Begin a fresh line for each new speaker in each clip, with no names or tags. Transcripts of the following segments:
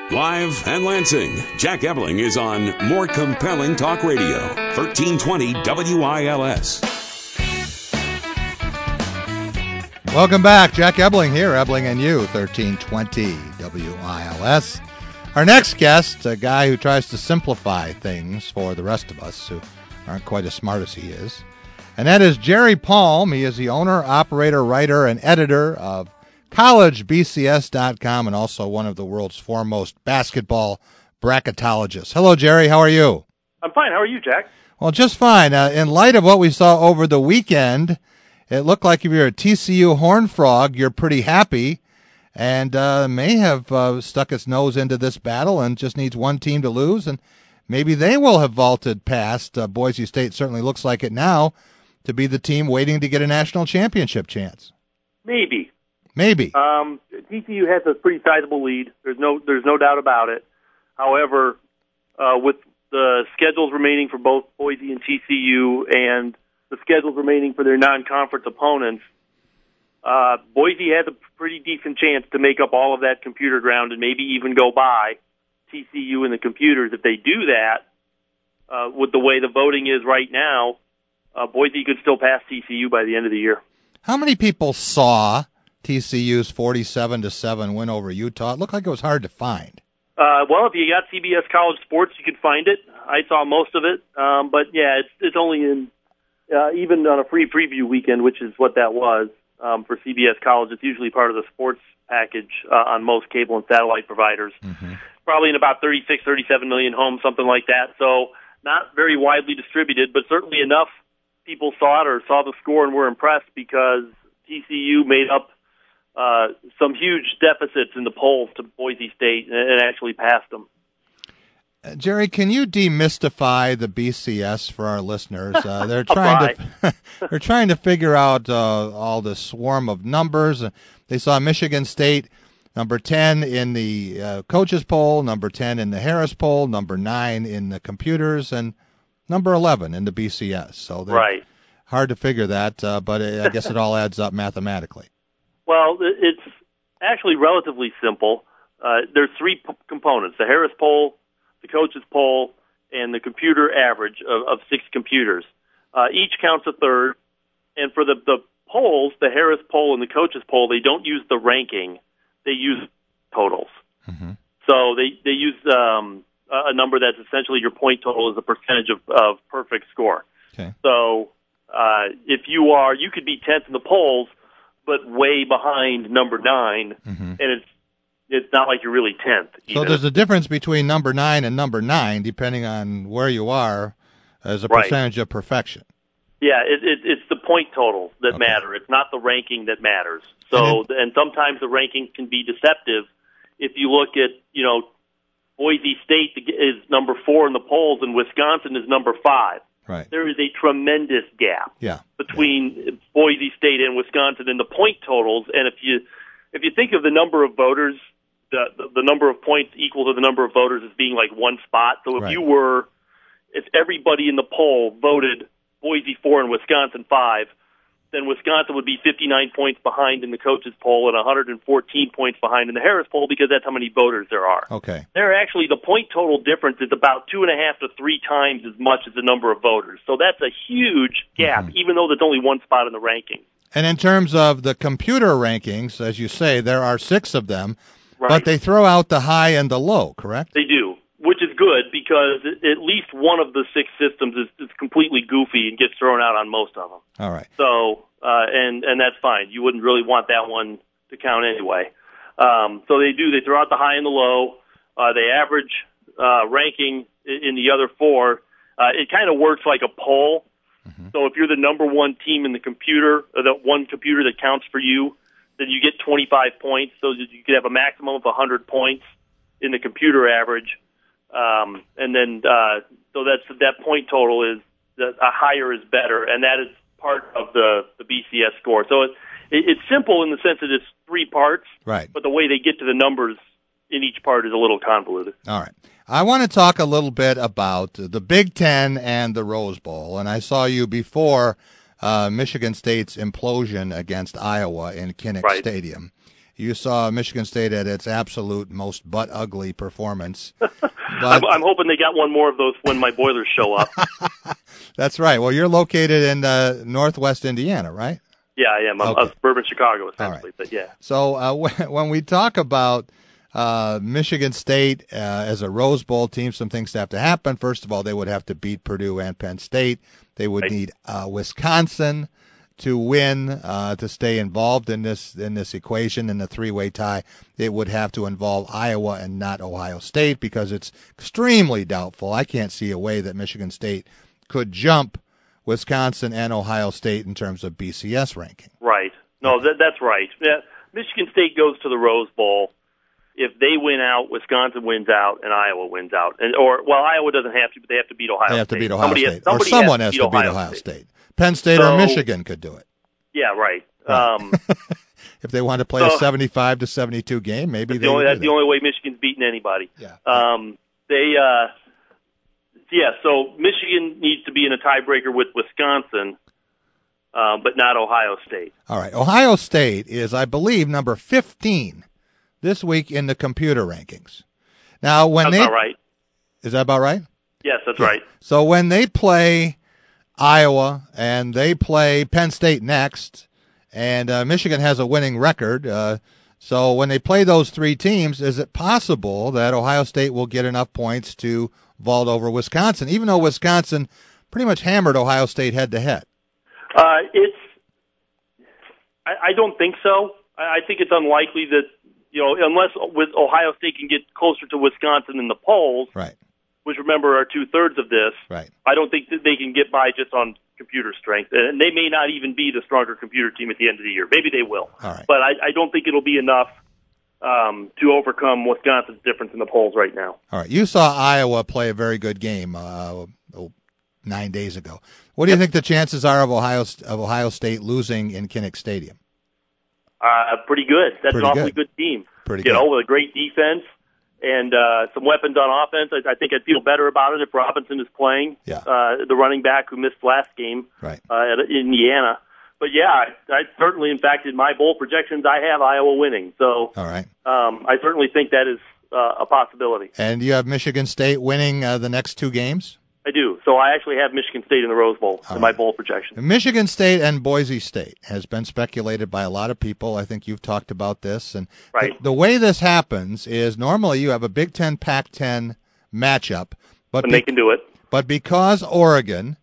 Live and Lansing, Jack Ebling is on More Compelling Talk Radio, 1320 WILS.
Welcome back. Jack Ebling here, Ebling and you, 1320 WILS. Our next guest, a guy who tries to simplify things for the rest of us who aren't quite as smart as he is. And that is Jerry Palm. He is the owner, operator, writer, and editor of collegebcs.com and also one of the world's foremost basketball bracketologists. Hello, Jerry. How are you?
I'm fine. How are you, Jack?
Well, just fine. In light of what we saw over the weekend, it looked like if you're a TCU Horned Frog, you're pretty happy and may have stuck its nose into this battle and just needs one team to lose, and maybe they will have vaulted past Boise State. Certainly looks like it now to be the team waiting to get a national championship chance.
Maybe.
TCU has a pretty sizable lead. There's no doubt about it. However, with the schedules remaining for both Boise and TCU and the schedules remaining for their non-conference opponents, Boise has a pretty decent chance to make up all of that computer ground and maybe even go by TCU in the computers. If they do that, with the way the voting is right now, Boise could still pass TCU by the end of the year.
How many people saw TCU's 47-7 win over Utah? It looked like it was hard to find.
Well, if you got CBS College Sports, you could find it. I saw most of it, but yeah, it's only in even on a free preview weekend, which is what that was for CBS College. It's usually part of the sports package on most cable and satellite providers. Mm-hmm. Probably in about 36, 37 million homes, something like that. So not very widely distributed, but certainly enough people saw it or saw the score and were impressed because TCU made up some huge deficits in the polls to Boise State and actually passed them.
Jerry, can you demystify the BCS for our listeners? They're trying to figure out all the swarm of numbers. They saw Michigan State number 10 in the coaches poll, number 10 in the Harris poll, number 9 in the computers, and number 11 in the BCS. So
right.
Hard to figure that, but I guess it all adds up mathematically.
Well, it's actually relatively simple. There's three components: the Harris poll, the coaches poll, and the computer average of 6 computers. Each counts a third. And for the polls, the Harris poll and the coaches poll, they don't use the ranking. They use totals. Mm-hmm. So they use a number that's essentially your point total as a percentage of perfect score.
Okay.
So if you could be 10th in the polls, but way behind number 9, mm-hmm. and it's not like you're really 10th either.
So there's a difference between number 9 and number 9, depending on where you are as a percentage of perfection.
Yeah, it's the point totals that matter. It's not the ranking that matters. So, and sometimes the ranking can be deceptive. If you look at, Boise State is number 4 in the polls, and Wisconsin is number 5.
Right.
There is a tremendous gap between Boise State and Wisconsin in the point totals. And if you think of the number of voters, the number of points equal to the number of voters as being like one spot. So if everybody in the poll voted Boise 4 and Wisconsin 5, then Wisconsin would be 59 points behind in the coaches poll and 114 points behind in the Harris poll because that's how many voters there are.
Okay.
The point total difference is about 2.5 to 3 times as much as the number of voters. So that's a huge gap, even though there's only one spot in the ranking.
And in terms of the computer rankings, as you say, there are 6 of them, but they throw out the high and the low, correct?
They do, which is good because at least one of the 6 systems is completely goofy and gets thrown out on most of them.
All right.
So, and that's fine. You wouldn't really want that one to count anyway. So they throw out the high and the low. They average ranking in the other 4. It kind of works like a poll. Mm-hmm. So if you're the number 1 team in the computer, or the one computer that counts for you, then you get 25 points. So you could have a maximum of 100 points in the computer average. And then so that point total is a higher is better, and that is part of the BCS score. So it's simple in the sense that it's 3 parts,
right?
But the way they get to the numbers in each part is a little convoluted.
All right. I want to talk a little bit about the Big Ten and the Rose Bowl, and I saw you before Michigan State's implosion against Iowa in Kinnick Stadium. You saw Michigan State at its absolute most butt-ugly performance.
I'm hoping they got one more of those when my Boilers show up.
That's right. Well, you're located in northwest Indiana, right?
Yeah, I am. I'm suburban Chicago, essentially.
Right.
But yeah.
So when we talk about Michigan State as a Rose Bowl team, some things have to happen. First of all, they would have to beat Purdue and Penn State. They would need Wisconsin to win to stay involved in this equation in the three-way tie. It would have to involve Iowa and not Ohio State because it's extremely doubtful. I can't see a way that Michigan State could jump Wisconsin and Ohio State in terms of BCS ranking.
Right. No, that's right. Yeah, Michigan State goes to the Rose Bowl. If they win out, Wisconsin wins out, and Iowa wins out. Iowa doesn't have to, but they have to beat Ohio State.
They have to beat Ohio State. Or someone has to beat Ohio State. Penn State or Michigan could do it.
Yeah, right.
If they want to play a 75-72 game, maybe that's
the only way Michigan's beaten anybody.
Yeah.
So Michigan needs to be in a tiebreaker with Wisconsin, but not Ohio State.
All right. Ohio State is, I believe, number 15 this week in the computer rankings. Now,
That's about right.
Is that about right?
Yes, that's right.
So when they play Iowa and they play Penn State next, and Michigan has a winning record, so when they play those three teams, is it possible that Ohio State will get enough points to vault over Wisconsin, even though Wisconsin pretty much hammered Ohio State head-to-head?
I don't think so. I think it's unlikely that, unless with Ohio State can get closer to Wisconsin in the polls,
right,
which remember are 2/3 of this,
right,
I don't think that they can get by just on computer strength. And they may not even be the stronger computer team at the end of the year. Maybe they will.
All right.
But I don't think it'll be enough to overcome Wisconsin's difference in the polls right now.
All right. You saw Iowa play a very good game 9 days ago. What do you think the chances are of Ohio State losing in Kinnick Stadium?
Pretty good. That's
pretty
an awfully good team.
Pretty good.
With a great defense and some weapons on offense. I think I'd feel better about it if Robinson is playing, the running back who missed last game
right.
At Indiana. But yeah, I certainly, in fact, in my bowl projections, I have Iowa winning. So,
all right.
I certainly think that is a possibility.
And you have Michigan State winning the next two games?
I do. So I actually have Michigan State in the Rose Bowl in my bowl projection.
Michigan State and Boise State has been speculated by a lot of people. I think you've talked about this. And
right.
The way this happens is normally you have a Big Ten, Pac-10 matchup.
And they can do it.
But because Oregon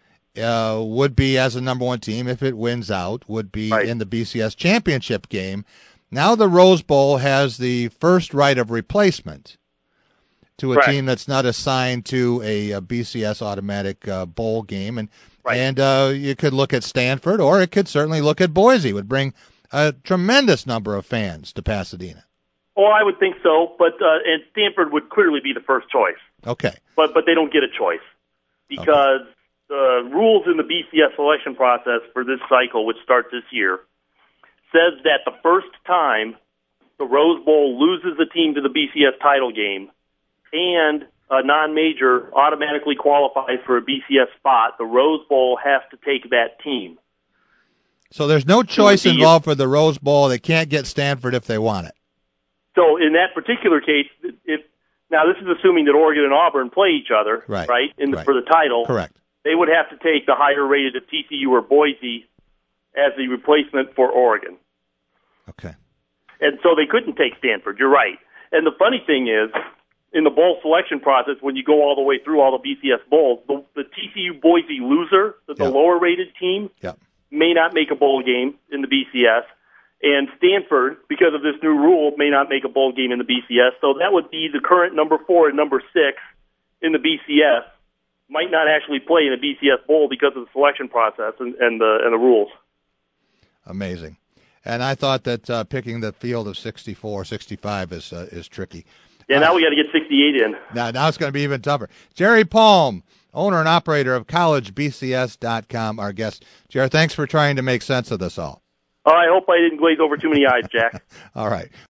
would be, as a number one team, if it wins out, would be in the BCS championship game, now the Rose Bowl has the first right of replacement to a team that's not assigned to a BCS automatic bowl game. And you could look at Stanford, or it could certainly look at Boise. It would bring a tremendous number of fans to Pasadena.
Oh, I would think so, but and Stanford would clearly be the first choice.
Okay.
But they don't get a choice because the rules in the BCS selection process for this cycle, which starts this year, says that the first time the Rose Bowl loses a team to the BCS title game and a non-major automatically qualifies for a BCS spot, the Rose Bowl has to take that team.
So there's no choice involved for the Rose Bowl. They can't get Stanford if they want it.
So in that particular case, now this is assuming that Oregon and Auburn play each other, for the title.
Correct.
They would have to take the higher rated of TCU or Boise as the replacement for Oregon.
Okay. And
so they couldn't take Stanford. You're right. And the funny thing is, in the bowl selection process, when you go all the way through all the BCS bowls, the TCU Boise loser, the lower rated team, may not make a bowl game in the BCS. And Stanford, because of this new rule, may not make a bowl game in the BCS. So that would be the current number 4 and number 6 in the BCS might not actually play in a BCS bowl because of the selection process and the rules.
Amazing. And I thought that picking the field of 64, 65 is tricky.
Yeah, now we got to get 68 in.
Now it's going to be even tougher. Jerry Palm, owner and operator of CollegeBCS.com, our guest. Jerry, thanks for trying to make sense of this all.
I hope I didn't glaze over too many eyes, Jack.
All right.